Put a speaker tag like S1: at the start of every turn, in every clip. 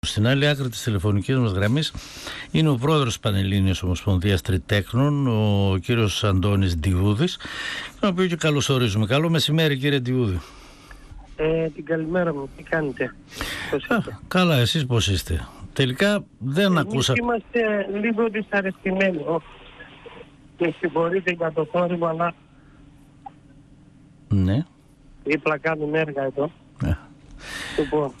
S1: Στην άλλη άκρη της τηλεφωνικής μας γραμμής είναι ο πρόεδρος της Πανελλήνιας Ομοσπονδίας Τριτέκνων, ο κύριος Αντώνης Ντιούδης, τον οποίο και καλωσορίζουμε. Καλό μεσημέρι, κύριε Ντιούδη.
S2: Την καλημέρα μου, τι κάνετε?
S1: Καλά, εσείς πώς είστε? Τελικά δεν ακούσα...
S2: Είμαστε λίγο δυσαρεστημένοι. Και συγχωρείτε για το θόρυβο, αλλά
S1: ναι.
S2: δίπλα κάνουν έργα εδώ. Λοιπόν,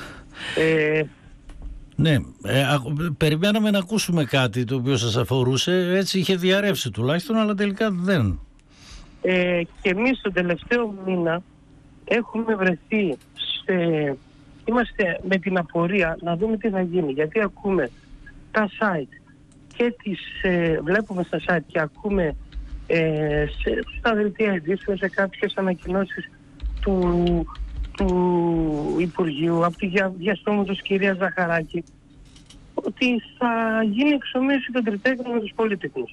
S1: ναι, περιμέναμε να ακούσουμε κάτι το οποίο σας αφορούσε, έτσι είχε διαρρεύσει τουλάχιστον, αλλά τελικά δεν.
S2: Και εμείς τον τελευταίο μήνα έχουμε βρεθεί είμαστε με την απορία να δούμε τι θα γίνει, γιατί ακούμε τα site και βλέπουμε στα site και ακούμε στα δελτία ειδήσεων, σε κάποιες ανακοινώσεις του Υπουργείου, από τη διαστόματος της κυρίας Ζαχαράκη, ότι θα γίνει εξομοίωση των τριτέκνων με τους πολίτικους.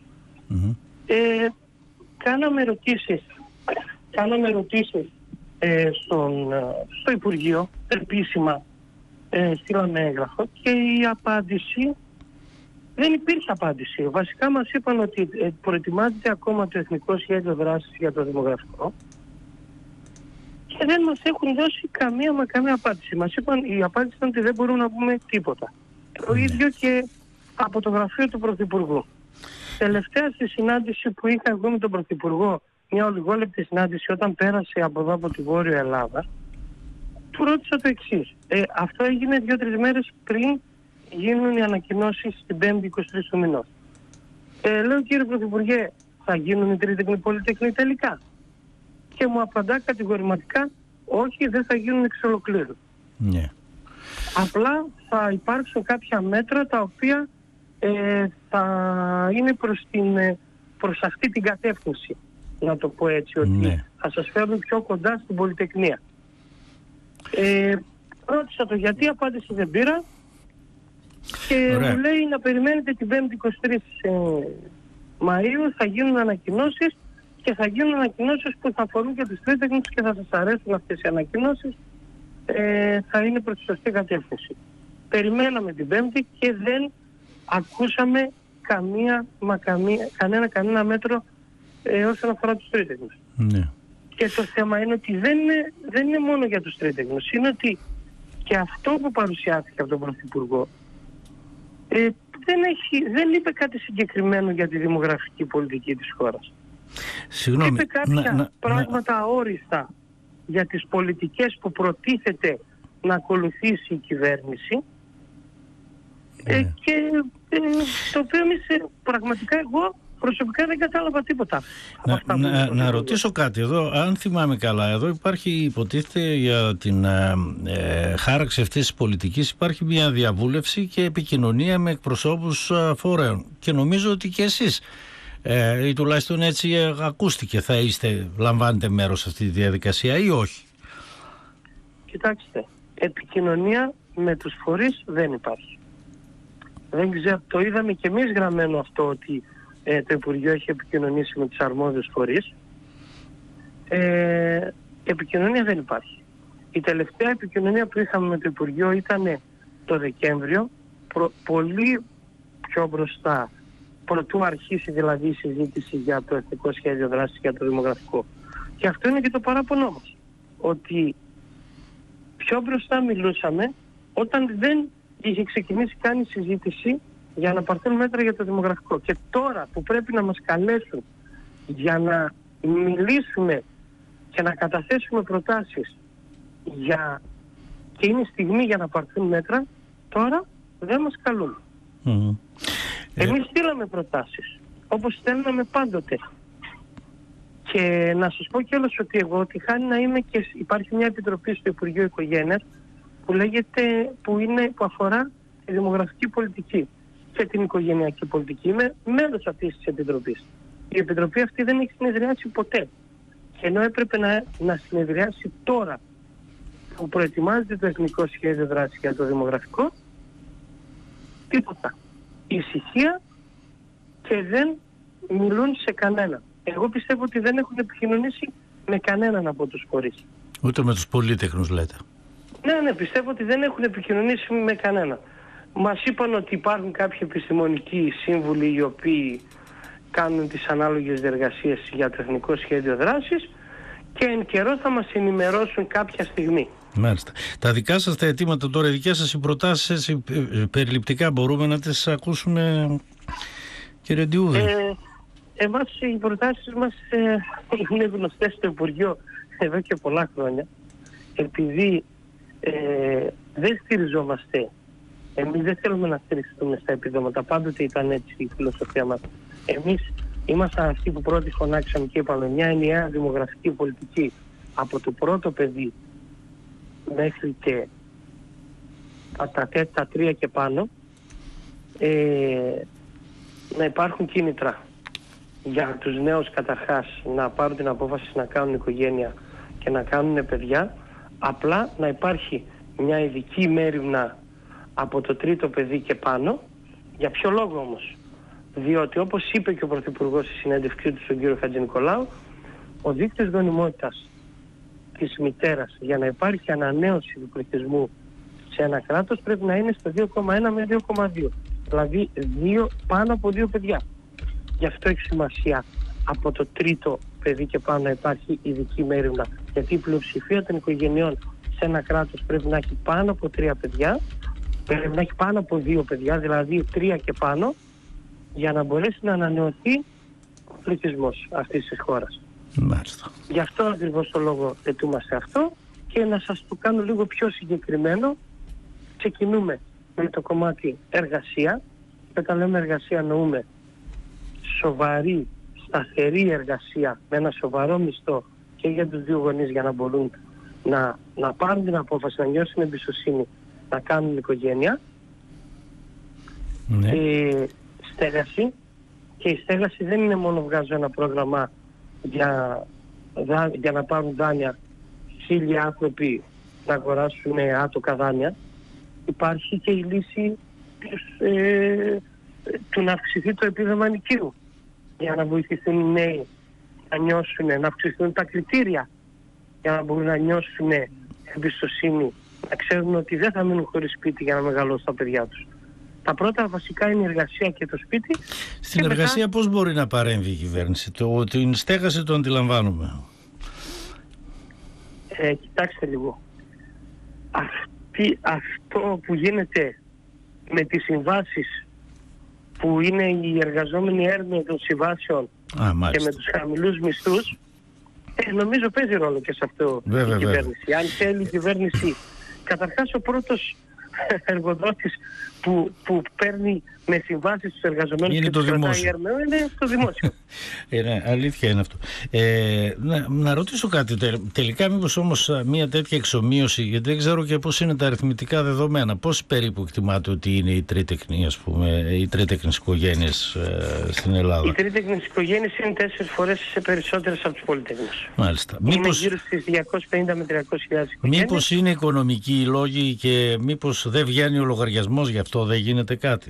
S2: Κάναμε ερωτήσεις στο Υπουργείο, επίσημα στείλαμε έγγραφο και η απάντηση, δεν υπήρχε απάντηση. Βασικά μας είπαν ότι προετοιμάζεται ακόμα το Εθνικό Σχέδιο Δράσης για το Δημογραφικό και δεν μας έχουν δώσει καμία απάντηση. Μας είπαν, η απάντηση ήταν ότι δεν μπορούμε να πούμε τίποτα. Το ίδιο και από το γραφείο του Πρωθυπουργού. Τελευταία στη συνάντηση που είχα εγώ με τον Πρωθυπουργό, μια ολιγόλεπτη συνάντηση όταν πέρασε από εδώ από τη Βόρεια Ελλάδα, του ρώτησα το εξής. Αυτό έγινε 2-3 μέρες πριν γίνουν οι ανακοινώσεις την 5η 23 του μηνός. Λέω, κύριε Πρωθυπουργέ, θα γίνουν οι τρίτεκνοι πολυτέχνοι τελικά? Και μου απαντά κατηγορηματικά, όχι, δεν θα γίνουν εξ ολοκλήρου.
S1: Yeah.
S2: Απλά θα υπάρξουν κάποια μέτρα τα οποία θα είναι προς αυτή την κατεύθυνση, να το πω έτσι, ότι θα σας φέρουν πιο κοντά στην πολυτεχνία. Ρώτησα το γιατί, απάντηση δεν πήρα και μου λέει να περιμένετε την 5η 23 Μαΐου, θα γίνουν ανακοινώσεις και θα γίνουν ανακοινώσεις που θα αφορούν και τους τρίτεκνους και θα σας αρέσουν αυτές οι ανακοινώσεις, θα είναι προς τη σωστή κατεύθυνση. Περιμέναμε την Πέμπτη και δεν ακούσαμε κανένα μέτρο όσον αφορά τους τρίτεκνους. Ναι. Και το θέμα είναι ότι δεν είναι μόνο για τους τρίτεκνους, είναι ότι και αυτό που παρουσιάστηκε από τον Πρωθυπουργό δεν είπε κάτι συγκεκριμένο για τη δημογραφική πολιτική της χώρας.
S1: Συγγνώμη,
S2: είπε κάποια πράγματα αόριστα για τις πολιτικές που προτίθεται να ακολουθήσει η κυβέρνηση και το οποίο πραγματικά εγώ προσωπικά δεν κατάλαβα τίποτα.
S1: Να ρωτήσω κάτι εδώ, αν θυμάμαι καλά, εδώ υπάρχει, υποτίθεται, για την χάραξη αυτής της πολιτικής υπάρχει μια διαβούλευση και επικοινωνία με εκπροσώπους φορέων και νομίζω ότι και εσείς ή τουλάχιστον έτσι ακούστηκε, λαμβάνετε μέρος σε αυτή τη διαδικασία ή όχι?
S2: Κοιτάξτε, επικοινωνία με τους φορείς δεν υπάρχει. Δεν ξέρω, το είδαμε και εμείς γραμμένο αυτό, ότι το Υπουργείο έχει επικοινωνήσει με τους αρμόδιους φορείς. Επικοινωνία δεν υπάρχει. Η τελευταία επικοινωνία που είχαμε με το Υπουργείο ήταν το Δεκέμβριο, πολύ πιο μπροστά, προτού αρχίσει δηλαδή η συζήτηση για το Εθνικό Σχέδιο Δράσης για το Δημογραφικό. Και αυτό είναι και το παράπονό μας, ότι πιο μπροστά μιλούσαμε όταν δεν είχε ξεκινήσει καν η συζήτηση για να πάρθουν μέτρα για το δημογραφικό. Και τώρα που πρέπει να μας καλέσουν για να μιλήσουμε και να καταθέσουμε προτάσεις και είναι στιγμή για να πάρθουν μέτρα, τώρα δεν μας καλούν. Εμείς στείλαμε προτάσεις, όπως στέλναμε πάντοτε. Και να σας πω κιόλας ότι εγώ τυχάνει να είμαι και υπάρχει μια επιτροπή στο Υπουργείο Οικογένειας που αφορά τη δημογραφική πολιτική και την οικογενειακή πολιτική. Είμαι μέλος αυτής της επιτροπής. Η επιτροπή αυτή δεν έχει συνεδριάσει ποτέ. Και ενώ έπρεπε να συνεδριάσει τώρα που προετοιμάζεται το Εθνικό Σχέδιο Δράσης για το Δημογραφικό, τίποτα. Ησυχία και δεν μιλούν σε κανέναν. Εγώ πιστεύω ότι δεν έχουν επικοινωνήσει με κανέναν από τους φορείς.
S1: Ούτε με τους πολίτεκνους λέτε?
S2: Ναι, πιστεύω ότι δεν έχουν επικοινωνήσει με κανένα. Μας είπαν ότι υπάρχουν κάποιοι επιστημονικοί σύμβουλοι οι οποίοι κάνουν τις ανάλογες διεργασίες για το Εθνικό Σχέδιο Δράσης και εν καιρό θα μας ενημερώσουν κάποια στιγμή.
S1: Μάλιστα. Τα δικά σας τα αιτήματα τώρα, οι δικές σας οι προτάσεις περιληπτικά μπορούμε να τις ακούσουμε, κύριε Ντιούδη?
S2: Εμάς οι προτάσεις μας είναι γνωστές στο Υπουργείο εδώ και πολλά χρόνια. Επειδή δεν στηριζόμαστε, εμείς δεν θέλουμε να στηριχθούμε στα επιδόματα, πάντοτε ήταν έτσι η φιλοσοφία μας. Εμείς ήμασταν αυτοί που πρώτοι φωνάξαμε και είπαμε μια ενιαία δημογραφική πολιτική από το πρώτο παιδί μέχρι και τα 3 και πάνω, να υπάρχουν κίνητρα για τους νέους καταρχάς να πάρουν την απόφαση να κάνουν οικογένεια και να κάνουν παιδιά, απλά να υπάρχει μια ειδική μέριμνα από το 3ο παιδί και πάνω. Για ποιο λόγο όμως? Διότι όπως είπε και ο Πρωθυπουργός στη συνέντευξή του στον κύριο Χατζηνικολάου, ο δείκτης γονιμότητας της μητέρας για να υπάρχει ανανέωση του πληθυσμού σε ένα κράτος πρέπει να είναι στο 2,1 με 2,2. Δηλαδή πάνω από 2 παιδιά. Γι' αυτό έχει σημασία από το 3ο παιδί και πάνω να υπάρχει ειδική μέριμνα. Γιατί η πλειοψηφία των οικογενειών σε ένα κράτος πρέπει να έχει πάνω από 3 παιδιά, πρέπει να έχει πάνω από 2 παιδιά, δηλαδή 3 και πάνω, για να μπορέσει να ανανεωθεί ο πληθυσμός αυτής της χώρας.
S1: Μάλιστα.
S2: Γι' αυτό ακριβώς το λόγο ετούμαστε αυτό και να σας το κάνω λίγο πιο συγκεκριμένο. Ξεκινούμε με το κομμάτι εργασία. Και όταν λέμε εργασία εννοούμε σοβαρή, σταθερή εργασία με ένα σοβαρό μισθό και για τους δύο γονείς για να μπορούν να πάρουν την απόφαση, να νιώσουν εμπιστοσύνη, να κάνουν οικογένεια.
S1: Ναι.
S2: Στέγαση. Και η στέγαση δεν είναι μόνο βγάζω ένα πρόγραμμα για να πάρουν δάνεια 1.000 άνθρωποι να αγοράσουν άτοκα δάνεια. Υπάρχει και η λύση του να αυξηθεί το επίδομα νοικίου για να βοηθηθούν οι νέοι να νιώσουν, να αυξηθούν τα κριτήρια για να μπορούν να νιώσουν εμπιστοσύνη, να ξέρουν ότι δεν θα μείνουν χωρίς σπίτι για να μεγαλώσουν τα παιδιά τους. Τα πρώτα βασικά είναι η εργασία και το σπίτι.
S1: Στην εργασία μετά πώς μπορεί να παρέμβει η κυβέρνηση? Την στέγαση το αντιλαμβάνουμε.
S2: Κοιτάξτε λίγο. Αυτό που γίνεται με τις συμβάσεις που είναι οι εργαζόμενοι έρμεοι των συμβάσεων και με τους χαμηλούς μισθούς, νομίζω παίζει ρόλο και σε αυτό η κυβέρνηση. Αν θέλει η κυβέρνηση, καταρχάς ο πρώτος εργοδότης που παίρνει με συμβάσεις στους εργαζομένους και τους κρατάει έρμεο είναι το δημόσιο.
S1: Αλήθεια είναι αυτό. Να ρωτήσω κάτι τελικά, μήπως όμως μια τέτοια εξομοίωση, γιατί δεν ξέρω και πώς είναι τα αριθμητικά δεδομένα, πώς περίπου εκτιμάται ότι είναι οι τρίτεκνοι, ας πούμε, οι τρίτεκνες οικογένειες στην Ελλάδα?
S2: Οι τρίτεκνες οικογένειες είναι 4 φορές σε περισσότερες από τους πολυτεκνούς.
S1: Μάλιστα.
S2: Είναι γύρω στις 250 με 300.000 οικογένειες.
S1: Μήπως είναι οικονομικοί οι λόγοι και μήπως δεν βγαίνει ο λογαριασμός, γι' αυτό δεν γίνεται κάτι?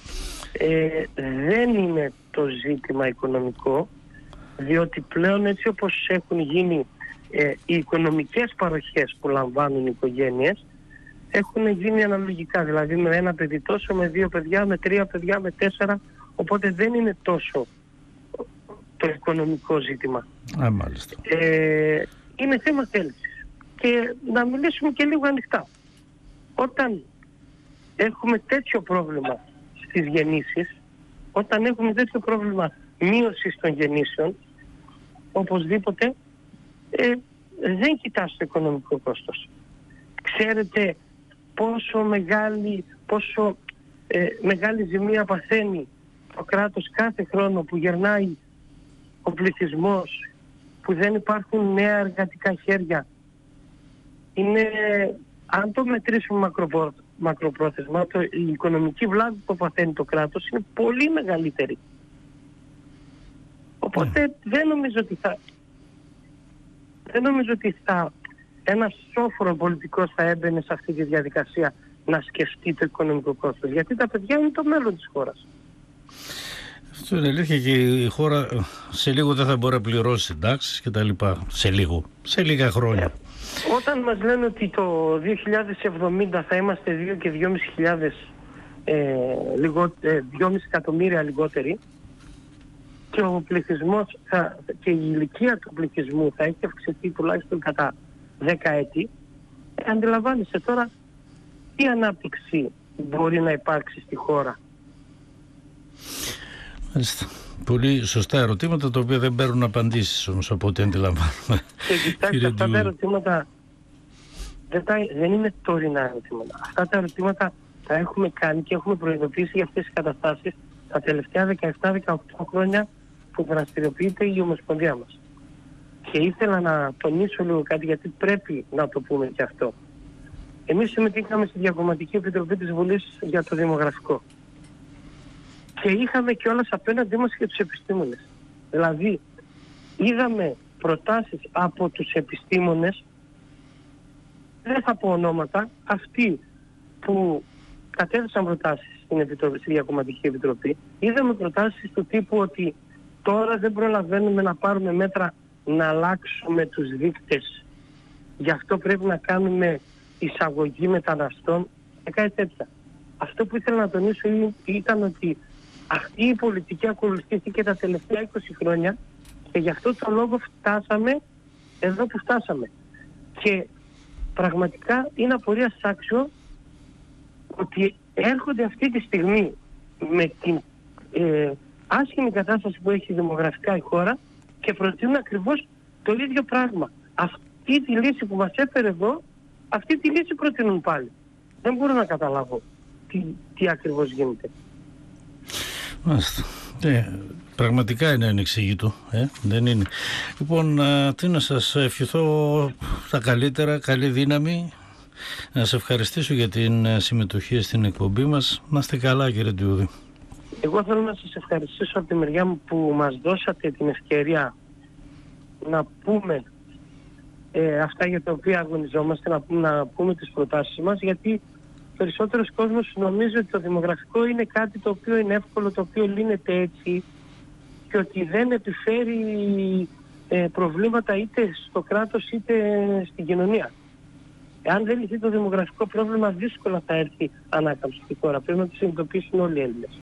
S2: Δεν είναι το ζήτημα οικονομικό, διότι πλέον έτσι όπως έχουν γίνει οι οικονομικές παροχές που λαμβάνουν οι οικογένειες έχουν γίνει αναλογικά, δηλαδή με 1 παιδί τόσο, με 2 παιδιά, με 3 παιδιά, με 4, οπότε δεν είναι τόσο το οικονομικό ζήτημα.
S1: Μάλιστα.
S2: Είναι θέμα θέλησης. Και να μιλήσουμε και λίγο ανοιχτά. Όταν έχουμε τέτοιο πρόβλημα στις γεννήσεις, όταν έχουμε τέτοιο πρόβλημα μείωσης των γεννήσεων, οπωσδήποτε δεν κοιτάς το οικονομικό κόστος. Ξέρετε πόσο μεγάλη ζημία παθαίνει το κράτος κάθε χρόνο που γερνάει ο πληθυσμός, που δεν υπάρχουν νέα εργατικά χέρια. Αν το μετρήσουμε μακροπρόθεσμα, η οικονομική βλάβη που παθαίνει το κράτος είναι πολύ μεγαλύτερη. Οπότε δεν νομίζω ότι ένας σόφρο πολιτικός θα έμπαινε σε αυτή τη διαδικασία να σκεφτεί το οικονομικό κόστος, γιατί τα παιδιά είναι το μέλλον της χώρας.
S1: Αυτό είναι αλήθεια, και η χώρα σε λίγο δεν θα μπορεί να πληρώσει συντάξεις και τα λοιπά. Σε λίγα χρόνια.
S2: Όταν μας λένε ότι το 2070 θα είμαστε 2 και 2,5 εκατομμύρια λιγότεροι και ο πληθυσμός και η ηλικία του πληθυσμού θα έχει αυξηθεί τουλάχιστον κατά 10 έτη, αντιλαμβάνεσαι τώρα τι ανάπτυξη μπορεί να υπάρξει στη χώρα.
S1: Μάλιστα. Πολύ σωστά ερωτήματα, τα οποία δεν παίρνουν απαντήσεις όμως, από ό,τι αντιλαμβάνομαι.
S2: Και κοιτάξτε, αυτά τα ερωτήματα δεν είναι τωρινά ερωτήματα. Αυτά τα ερωτήματα τα έχουμε κάνει και έχουμε προειδοποιήσει για αυτές τις καταστάσεις τα τελευταία 17-18 χρόνια που δραστηριοποιείται η Ομοσπονδία μας. Και ήθελα να τονίσω λίγο κάτι, γιατί πρέπει να το πούμε και αυτό. Εμείς συμμετείχαμε στη Διακομματική Επιτροπή της Βουλής για το Δημογραφικό. Και είχαμε κιόλας απέναντί μας και τους επιστήμονες. Δηλαδή, είδαμε προτάσεις από τους επιστήμονες, δεν θα πω ονόματα, αυτοί που κατέθεσαν προτάσεις στη Διακομματική Επιτροπή, είδαμε προτάσεις του τύπου ότι τώρα δεν προλαβαίνουμε να πάρουμε μέτρα να αλλάξουμε τους δείκτες, γι' αυτό πρέπει να κάνουμε εισαγωγή μεταναστών και κάτι τέτοια. Αυτό που ήθελα να τονίσω ήταν ότι αυτή η πολιτική ακολουθήθηκε τα τελευταία 20 χρόνια και γι' αυτό το λόγο φτάσαμε εδώ που φτάσαμε. Και πραγματικά είναι απορίας άξιο ότι έρχονται αυτή τη στιγμή με την άσχημη κατάσταση που έχει δημογραφικά η χώρα και προτείνουν ακριβώς το ίδιο πράγμα. Αυτή τη λύση που μας έφερε εδώ, αυτή τη λύση προτείνουν πάλι. Δεν μπορώ να καταλάβω τι ακριβώς γίνεται.
S1: Μάλιστα. Πραγματικά είναι ανεξήγητο. Δεν είναι. Λοιπόν, τι να σας ευχηθώ τα καλύτερα, καλή δύναμη. Να σε ευχαριστήσω για την συμμετοχή στην εκπομπή μας. Να είστε καλά, κύριε Τιούδη.
S2: Εγώ θέλω να σας ευχαριστήσω από τη μεριά μου που μας δώσατε την ευκαιρία να πούμε αυτά για τα οποία αγωνιζόμαστε, να πούμε τις προτάσεις μας, γιατί περισσότερος κόσμος νομίζει ότι το δημογραφικό είναι κάτι το οποίο είναι εύκολο, το οποίο λύνεται έτσι και ότι δεν επιφέρει προβλήματα είτε στο κράτος είτε στην κοινωνία. Εάν δεν λυθεί το δημογραφικό πρόβλημα, δύσκολα θα έρθει ανάκαμψη στη χώρα. Πρέπει να το συνειδητοποιήσουν όλοι οι Έλληνες.